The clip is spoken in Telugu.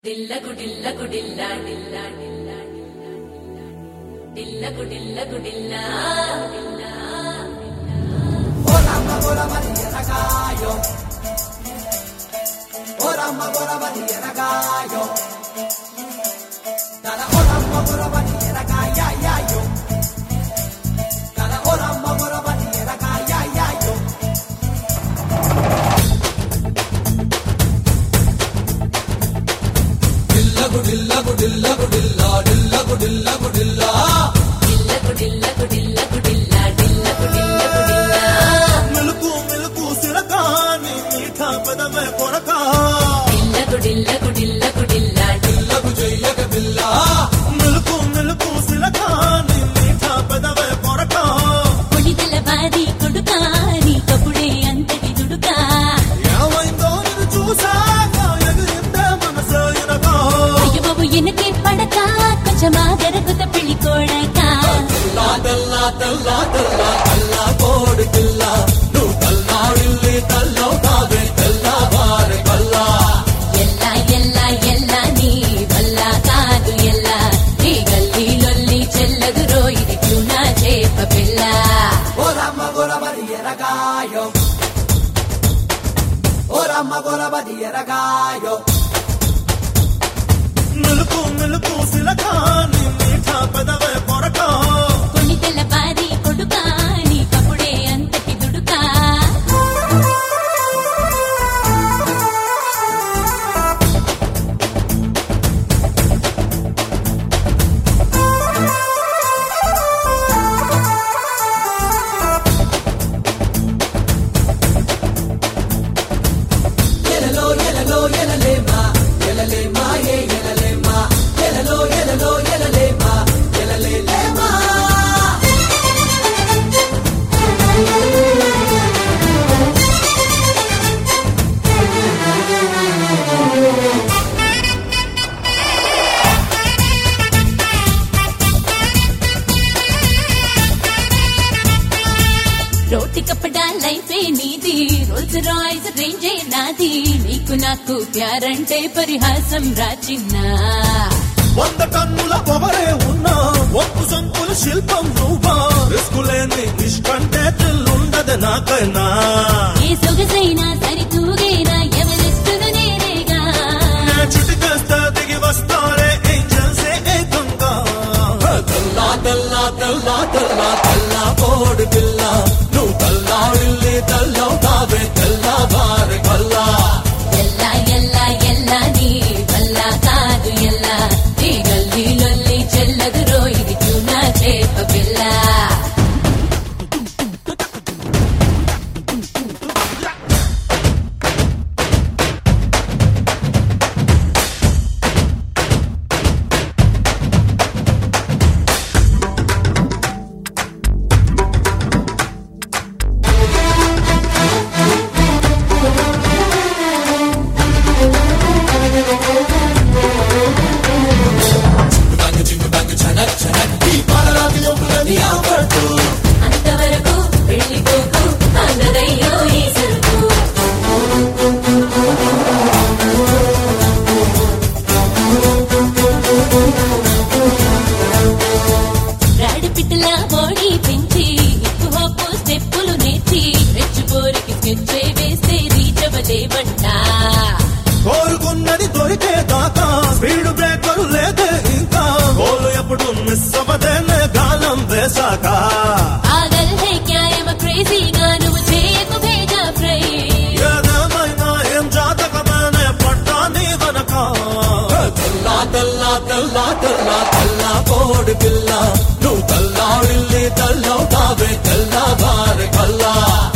Dilla gudilla gudilla dilla dilla dilla gudilla gudilla dilla. Ora magora Maria ragaio. Ora magora Maria ragaio. Dala ora magora Maria ragaia ya yo. Dala ora magora Maria ragaia ya yo. Dilla gudilla gudilla gudilla dilla gudilla gudilla Dilla gudilla gudilla gudilla dilla gudilla gudilla. मिलकू मिलकू सिरकानी मीठा पदमे कोरका Dilla gudilla gudilla gudilla दिल्ला गुजैया के दिल्ला मिलकू मिलकू सिरकानी मीठा पदमे कोरका కుడిదల బాది కొడుకాని కపుడే అంతటి దుడుకా ఏమైందో నిన్ను చూసాక ఎగిరిందే మనసు ఎనక అయ్య బాబు ఎనకే పడక కొంచెం ఆగరకుత పెళ్లి కొడక తెల్లా తెల్లా తెల్లా తెల్లా తెల్లా కోడి పిల్ల నువ్వు తల్లాడిల్లి తల్లో కావే తెల్లవారే కల్లా ఎల్లా ఎల్లా ఎల్లా నీ వల్ల కాదు ఎల్లా నీ గల్లీ లొల్లి చెల్లదు రోయిది క్యూనా చేప పిల్ల Ora magora Maria ragaio. Ora magora Maria ragaio. మిల్కు మిల్కు సిలకాని మీఠా పదవే పొరకా కొనిదల బాది కొడుకాని కపుడే అంతటి దుడుకా ఎలలో ఎలలో ఎలలేమా ఎలలేమా ఏ ఎలలేమా ఎలలో ఎలలో ఎలలేమా ఎలలేమా రోటి కప్పడా లైఫే నీది రోల్స్ రాయ్స్ రేంజే నాది నీకు నాకు ప్యారంటే పరిహాసం రాచిన్నా 100 టన్నుల పొగరే ఉన్నా ఒప్పు సంపుల శిల్పం నువ్వా రిస్కులేని నిష్కంటే థ్రిల్లుండదు నాకైనా ఏ సొగసైనా సరితూగేనా ఎవరిస్తును నేనేగా చుటికేస్తే దిగి వస్తారే ఏంజల్సే ఏకంగా తెల్లా తెల్లా తెల్లా తెల్లా తెల్లా కోడి పిల్ల నువ్వు తల్లాడిల్లి తల్లో కావే తెల్లవారే కల్లా ఎల్లా ఎల్లా ఎల్లా నీ వల్ల కాదు ఎల్లా నీ గల్లీ లొల్లి చెల్లదు రోయిది క్యూనా చేప పిల్ల అంతవరకు వెళ్ళిపోకు అందరయ్యో ఈ సరుకు రాడి పిట్టలా బాడీ పెంచి హిప్ హాప్ స్టెప్పులు నేర్చి రెచ్చిపోరికి స్కెచ్చే వేస్తే రీచవలేవంట కోరుకున్నది దొరికే దాకా స్పీడ్ బ్రేకర్ లేదే ఇంకా గోలు ఎప్పుడు మిస్ అవ్వదేనే గాలం వేశాక పాగల్ హే క్యా ఎమ క్రేజీగా నువ్వు చేయకు భేజా ఫ్రై ఏదేమైనా ఏం జాతకమేనే పడ్డా నీ వెనక తెల్లా తెల్లా తెల్లా తెల్లా తెల్లా కోడి పిల్ల నువ్వు తల్లాడిల్లి తల్లో కావే తెల్లవారే కల్లా